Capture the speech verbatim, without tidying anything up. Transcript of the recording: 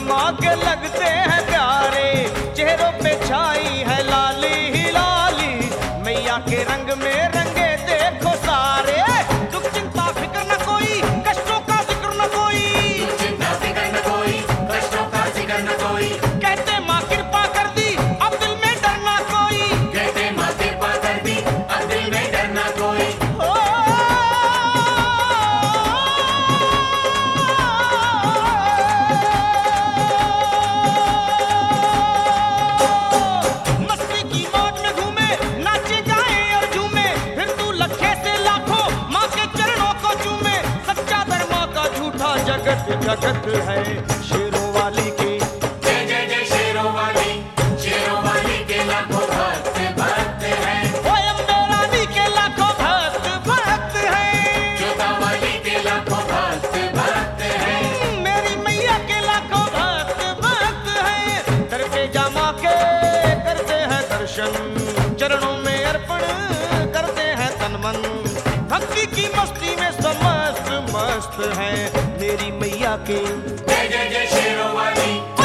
माँ के लगते हैं प्यारे, चेहरों पे छाई है लाली ही लाली, मैया के रंग में रंगे देखो सारे। दुख चिंता फिक्र न कोई, कष्टों का जिक्र न कोई, दुख चिंता फिक्र न कोई, कष्टों का जिक्र न कोई। कहते माँ कृपा कर दी अब दिल में डरना कोई, कहते माँ कृपा कर दी अब दिल में डरना कोई। ओ, मस्ती की मौज में घूमे, नाचे गाए और झूमे, हिंदू लखे से लाखों माँ के चरणों को चूमे। सच्चा धर्म का झूठा जगत जगत है शेरों वाली की। जय जय जय शेरों वाली, शेरों वाली के लाखों भक्त भक्त हैं। ओए अम्बे रानी के लाखों भक्त भक्त हैं, जोता वाली के लाखों भक्त भक्त हैं। मेरी मैया के लाखों भक्त भक्त हैं। दर पे जा माँ के करते हैं दर्शन, चरणों में अर्पण करते हैं तन मन। भक्ति की मस्ती में समस्त मस्त है मेरी मैया के। जय जय जय शेरों वाली,